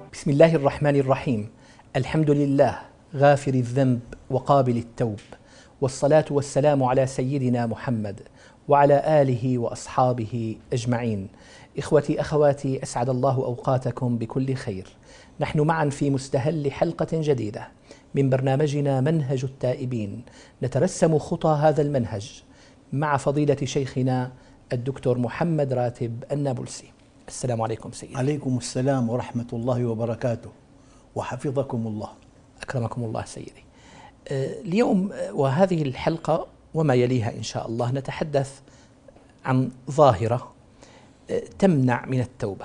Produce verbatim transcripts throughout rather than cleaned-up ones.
بسم الله الرحمن الرحيم. الحمد لله غافر الذنب وقابل التوب، والصلاة والسلام على سيدنا محمد وعلى آله وأصحابه أجمعين. إخوتي أخواتي، أسعد الله أوقاتكم بكل خير. نحن معا في مستهل حلقة جديدة من برنامجنا منهج التائبين، نترسم خطى هذا المنهج مع فضيلة شيخنا الدكتور محمد راتب النابلسي. السلام عليكم سيدي. عليكم السلام ورحمة الله وبركاته، وحفظكم الله. أكرمكم الله سيدي. اليوم وهذه الحلقة وما يليها إن شاء الله نتحدث عن ظاهرة تمنع من التوبة.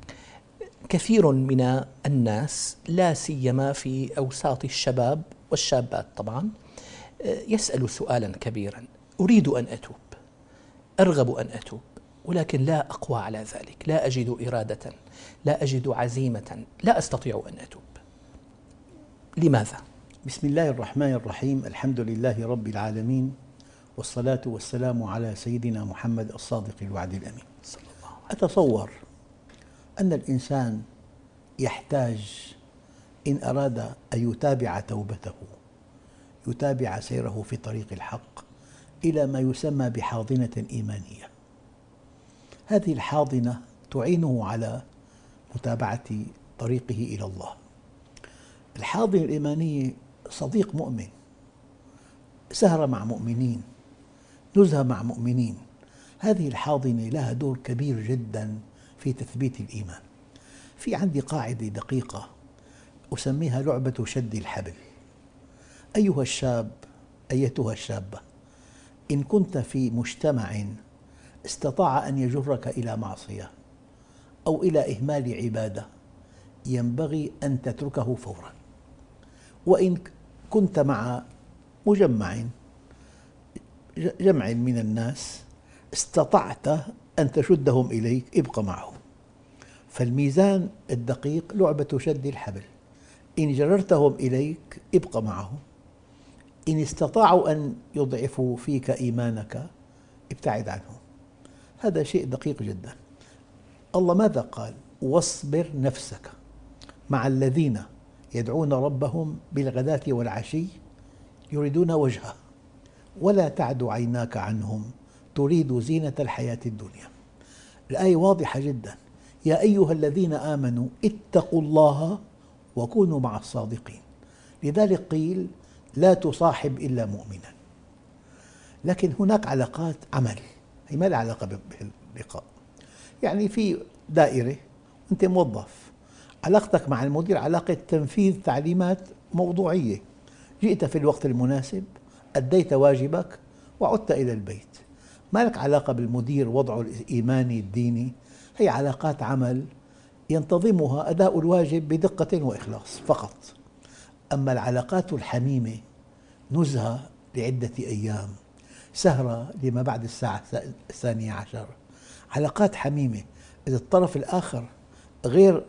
كثير من الناس لا سيما في أوساط الشباب والشابات طبعا يسأل سؤالا كبيرا: أريد أن أتوب، أرغب أن أتوب، ولكن لا أقوى على ذلك، لا أجد إرادة، لا أجد عزيمة، لا أستطيع أن أتوب. لماذا؟ بسم الله الرحمن الرحيم. الحمد لله رب العالمين، والصلاة والسلام على سيدنا محمد الصادق الوعد الأمين صلى الله عليه وسلم. أتصور أن الإنسان يحتاج إن أراد أن يتابع توبته، يتابع سيره في طريق الحق، إلى ما يسمى بحاضنة إيمانية. هذه الحاضنة تعينه على متابعة طريقه إلى الله. الحاضنة الإيمانية صديق مؤمن، سهرة مع مؤمنين، نزهة مع مؤمنين. هذه الحاضنة لها دور كبير جدا في تثبيت الإيمان. في عندي قاعدة دقيقة أسميها لعبة شد الحبل. أيها الشاب، أيتها الشابة، إن كنت في مجتمع استطاع أن يجرك إلى معصية أو إلى إهمال عبادة، ينبغي أن تتركه فورا. وإن كنت مع مجمع جمع من الناس استطعت أن تشدهم إليك، ابق معهم. فالميزان الدقيق لعبة شد الحبل. إن جررتهم إليك ابق معهم، إن استطاعوا أن يضعفوا فيك إيمانك ابتعد عنهم. هذا شيء دقيق جدا. الله ماذا قال؟ واصبر نفسك مع الذين يدعون ربهم بالغداة والعشي يريدون وجهه ولا تعد عيناك عنهم تريد زينة الحياة الدنيا. الآية واضحة جدا: يا أيها الذين آمنوا اتقوا الله وكونوا مع الصادقين. لذلك قيل لا تصاحب إلا مؤمنا. لكن هناك علاقات عمل، هي ما لها علاقة باللقاء. يعني في دائرة أنت موظف، علاقتك مع المدير علاقة تنفيذ تعليمات موضوعية. جئت في الوقت المناسب، أديت واجبك وعدت إلى البيت. ما لك علاقة بالمدير وضعه الإيماني الديني. هي علاقات عمل ينتظمها أداء الواجب بدقة وإخلاص فقط. أما العلاقات الحميمة نزهة لعدة أيام، سهرة لما بعد الساعة الثانية عشر، علاقات حميمة إذا الطرف الآخر غير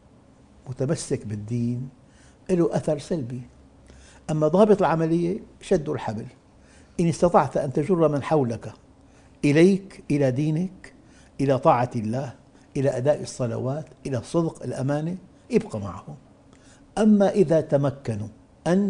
متمسك بالدين له أثر سلبي. أما ضابط العملية شد الحبل. إن استطعت أن تجر من حولك إليك، إلى دينك، إلى طاعة الله، إلى أداء الصلوات، إلى الصدق، الأمانة، ابق معهم. أما إذا تمكنوا أن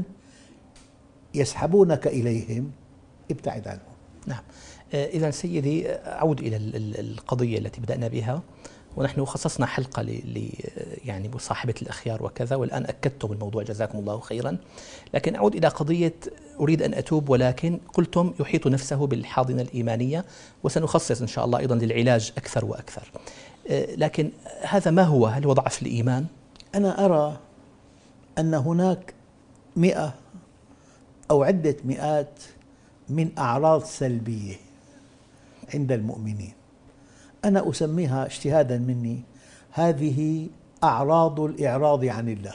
يسحبونك إليهم ابتعد عنهم. نعم. إذن سيدي أعود إلى القضية التي بدأنا بها، ونحن خصصنا حلقة ل يعني مصاحبة الأخيار وكذا، والآن أكدتم الموضوع جزاكم الله خيرا. لكن أعود إلى قضية أريد أن أتوب، ولكن قلتم يحيط نفسه بالحاضنة الإيمانية، وسنخصص إن شاء الله أيضا للعلاج أكثر وأكثر. لكن هذا ما هو؟ هل هو ضعف الإيمان؟ أنا أرى أن هناك مئة أو عدة مئات من أعراض سلبية عند المؤمنين. أنا أسميها اجتهادا مني هذه أعراض الإعراض عن الله.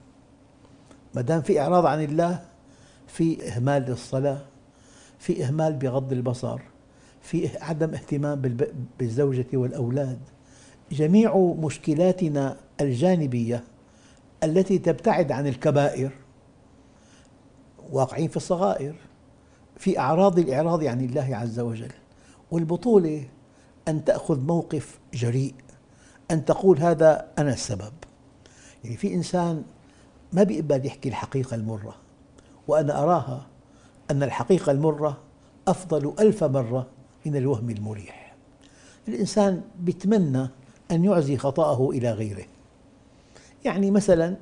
ما دام في إعراض عن الله، في إهمال للصلاة، في إهمال بغض البصر، في عدم اهتمام بالزوجة والأولاد. جميع مشكلاتنا الجانبية التي تبتعد عن الكبائر واقعين في الصغائر، في أعراض الإعراض عن الله عز وجل. والبطولة أن تأخذ موقف جريء، أن تقول هذا أنا السبب. يعني في إنسان ما بيقبل يحكي الحقيقة المرة، وأنا أراها أن الحقيقة المرة أفضل ألف مرة من الوهم المريح. الإنسان بيتمنى أن يعزي خطأه إلى غيره. يعني مثلا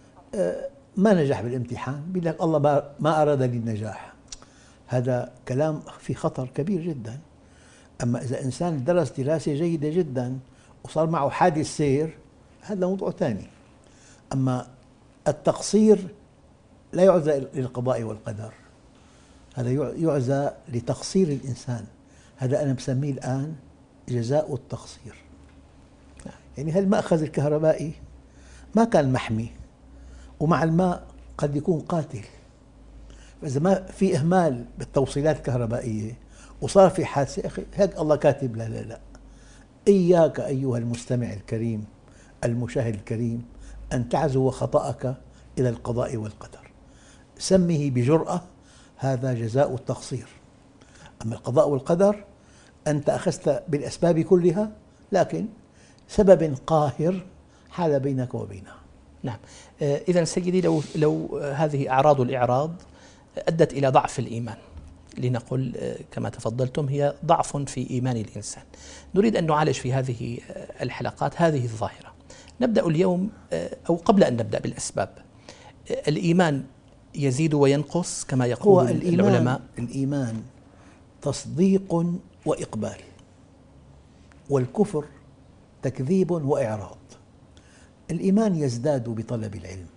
ما نجح بالامتحان، بيقول لك الله ما أراد لي النجاح، هذا كلام في خطر كبير جدا. أما إذا إنسان درس دراسة جيدة جدا وصار معه حادث سير، هذا موضوع ثاني. أما التقصير لا يعزى للقضاء والقدر، هذا يعزى لتقصير الإنسان. هذا أنا بسميه الآن جزاء التقصير. يعني هالمأخذ الكهربائي ما كان محمي، ومع الماء قد يكون قاتل. فإذا ما في إهمال بالتوصيلات الكهربائية وصار في حادثة، أخي هيك الله كاتب. لا لا لا، إياك أيها المستمع الكريم المشاهد الكريم أن تعزو خطأك إلى القضاء والقدر، سمه بجرأة، هذا جزاء التقصير. أما القضاء والقدر أنت أخذت بالأسباب كلها، لكن سبب قاهر حال بينك وبينها. نعم. إذا سيدي، لو لو هذه أعراض الإعراض أدت إلى ضعف الإيمان، لنقل كما تفضلتم هي ضعف في إيمان الإنسان، نريد أن نعالج في هذه الحلقات هذه الظاهرة. نبدأ اليوم، أو قبل أن نبدأ بالأسباب، الإيمان يزيد وينقص كما يقول الإيمان العلماء. الإيمان تصديق وإقبال، والكفر تكذيب وإعراض. الإيمان يزداد بطلب العلم،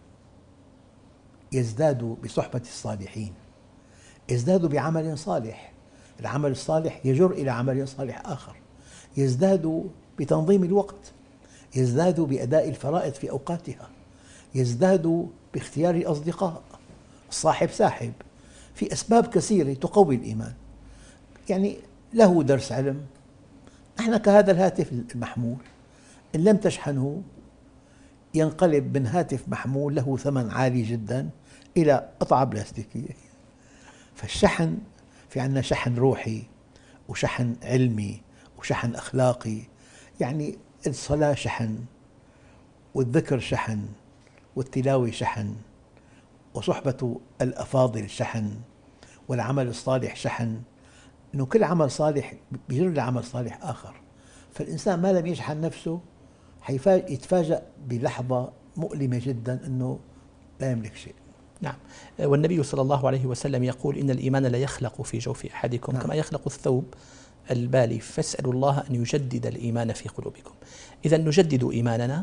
يزداد بصحبة الصالحين، يزداد بعمل صالح، العمل الصالح يجر إلى عمل صالح آخر، يزداد بتنظيم الوقت، يزداد بأداء الفرائض في أوقاتها، يزداد باختيار الأصدقاء، الصاحب ساحب. في أسباب كثيرة تقوي الإيمان. يعني له درس علم، نحن كهذا الهاتف المحمول إن لم تشحنه ينقلب من هاتف محمول له ثمن عالي جدا إلى قطعة بلاستيكية. فالشحن، في عندنا شحن روحي وشحن علمي وشحن أخلاقي. يعني الصلاة شحن، والذكر شحن، والتلاوة شحن، وصحبة الأفاضل شحن، والعمل الصالح شحن. إنه كل عمل صالح بيجر لعمل صالح آخر. فالإنسان ما لم يشحن نفسه يتفاجأ بلحظة مؤلمة جدا أنه لا يملك شيء. نعم. والنبي صلى الله عليه وسلم يقول إن الإيمان لا يخلق في جوف أحدكم نعم. كما يخلق الثوب البالي، فاسألوا الله أن يجدد الإيمان في قلوبكم. إذا نجدد إيماننا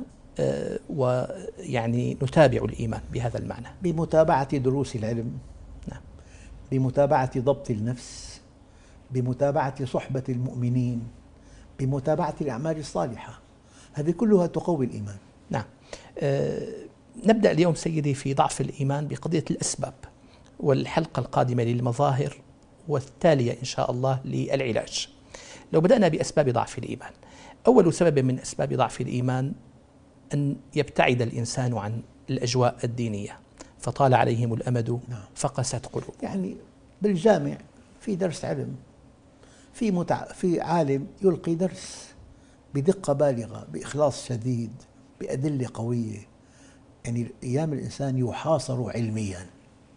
ويعني نتابع الإيمان بهذا المعنى، بمتابعة دروس العلم، نعم، بمتابعة ضبط النفس، بمتابعة صحبة المؤمنين، بمتابعة الأعمال الصالحة. هذه كلها تقوي الإيمان. نعم. أه نبدأ اليوم سيدي في ضعف الإيمان بقضية الأسباب، والحلقة القادمة للمظاهر، والتالية إن شاء الله للعلاج. لو بدأنا بأسباب ضعف الإيمان، أول سبب من أسباب ضعف الإيمان أن يبتعد الإنسان عن الأجواء الدينية، فطال عليهم الأمد فقست قلوب. يعني بالجامع في درس علم، في متع... في عالم يلقي درس بدقة بالغة، بإخلاص شديد، بأدلة قوية. يعني أيام الإنسان يحاصر علميا،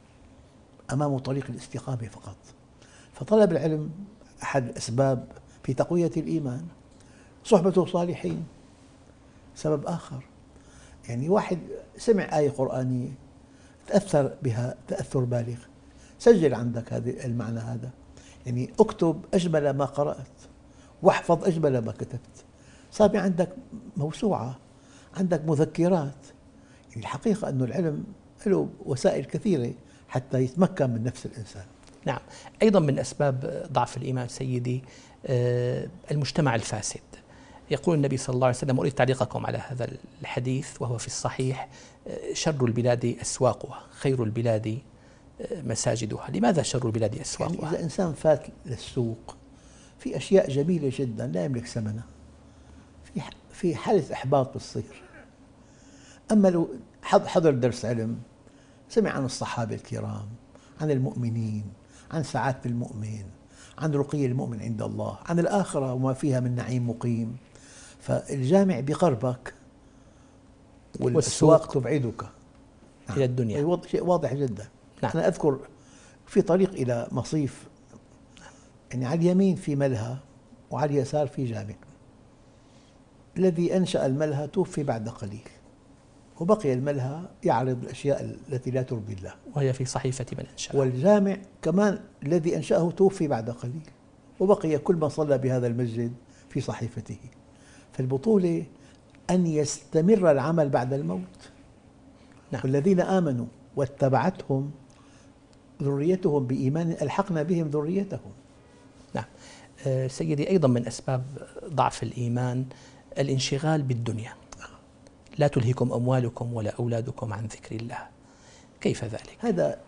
أمامه طريق الاستقامة فقط. فطلب العلم أحد الأسباب في تقوية الإيمان. صحبة صالحين سبب آخر. يعني واحد سمع آية قرآنية تأثر بها تأثر بالغ، سجل عندك هذا المعنى. هذا يعني اكتب أجمل ما قرأت، واحفظ أجمل ما كتبت. صار عندك موسوعة، عندك مذكرات. يعني الحقيقة أن العلم له وسائل كثيرة حتى يتمكن من نفس الإنسان. نعم. أيضا من أسباب ضعف الإيمان سيدي المجتمع الفاسد. يقول النبي صلى الله عليه وسلم، أريد تعليقكم على هذا الحديث وهو في الصحيح: شر البلاد أسواقها، خير البلاد مساجدها. لماذا شر البلاد أسواقها؟ يعني إذا إنسان فات للسوق في أشياء جميلة جدا لا يملك ثمنها، في في حالة إحباط بتصير. أما لو حضر درس علم، سمع عن الصحابة الكرام، عن المؤمنين، عن سعادة المؤمن، عن رقي المؤمن عند الله، عن الآخرة وما فيها من نعيم مقيم، فالجامع بقربك والأسواق تبعدك إلى الدنيا. شيء واضح جدا. نعم. أنا أذكر في طريق إلى مصيف، يعني على اليمين في ملهى وعلى اليسار في جامع. الذي أنشأ الملهى توفي بعد قليل، وبقي الملهى يعرض الأشياء التي لا ترضي الله، وهي في صحيفة من أنشأ. والجامع كمان الذي أنشأه توفي بعد قليل، وبقي كل من صلى بهذا المسجد في صحيفته. فالبطولة أن يستمر العمل بعد الموت. نعم. والذين آمنوا واتبعتهم ذريتهم بإيمان ألحقنا بهم ذريتهم. نعم. سيدي، أيضا من أسباب ضعف الإيمان الانشغال بالدنيا. لا تلهكم أموالكم ولا أولادكم عن ذكر الله. كيف ذلك؟ هذا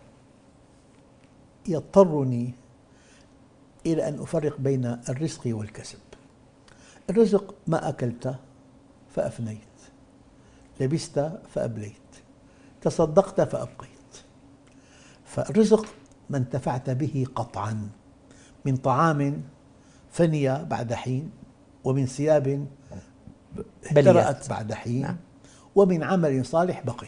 يضطرني إلى أن أفرق بين الرزق والكسب. الرزق ما أكلت فأفنيت، لبست فأبليت، تصدقت فأبقيت. فالرزق ما انتفعت به قطعا، من طعام فني بعد حين، ومن ثياب اهترأت بعد حين. نعم. ومن عمل صالح بقي.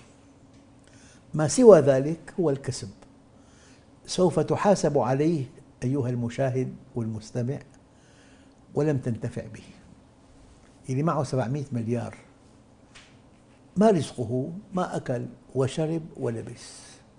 ما سوى ذلك هو الكسب، سوف تحاسب عليه أيها المشاهد والمستمع ولم تنتفع به. اللي معه سبعمئة مليار ما رزقه؟ ما أكل وشرب ولبس،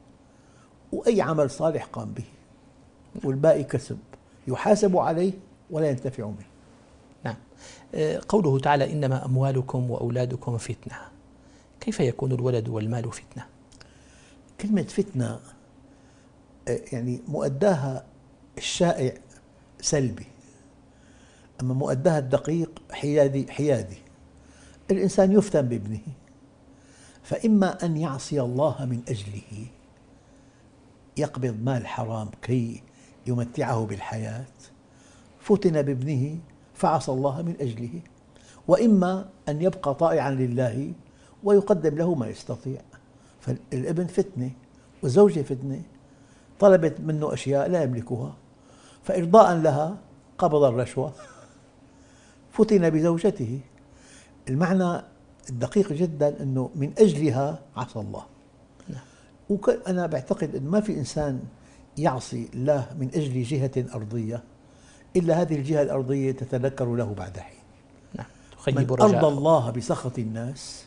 وأي عمل صالح قام به، والباقي كسب يحاسب عليه ولا ينتفع منه. نعم. قوله تعالى إنما أموالكم وأولادكم فتنة، كيف يكون الولد والمال فتنة؟ كلمة فتنة يعني مؤداها الشائع سلبي، أما مؤداها الدقيق حيادي حيادي. الإنسان يفتن بابنه، فإما أن يعصي الله من أجله، يقبض مال حرام كي يمتعه بالحياة، فتن بابنه فعصى الله من أجله، وإما أن يبقى طائعا لله ويقدم له ما يستطيع. فالابن فتنة والزوجة فتنة، طلبت منه أشياء لا يملكها، فإرضاء لها قبض الرشوة، فتن بزوجته. المعنى الدقيق جدا أنه من أجلها عصى الله. وأنا بعتقد أن ما في إنسان يعصي الله من أجل جهة أرضية إلا هذه الجهة الأرضية تتذكر له بعد حين. نعم. من أرضى الله بسخط الناس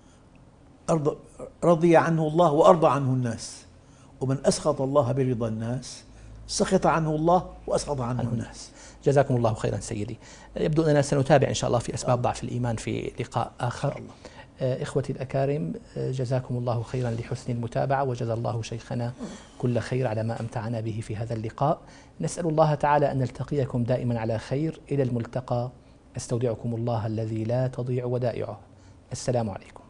أرض رضي عنه الله وأرضى عنه الناس، ومن أسخط الله برضا الناس سخط عنه الله وأسخط عنه, عنه الناس. جزاكم الله خيرا سيدي. يبدو أننا سنتابع إن شاء الله في أسباب ضعف الإيمان في لقاء آخر. إخوتي الأكارم، جزاكم الله خيرا لحسن المتابعة، وجزا الله شيخنا كل خير على ما أمتعنا به في هذا اللقاء. نسأل الله تعالى أن نلتقيكم دائما على خير. إلى الملتقى، أستودعكم الله الذي لا تضيع ودائعه. السلام عليكم.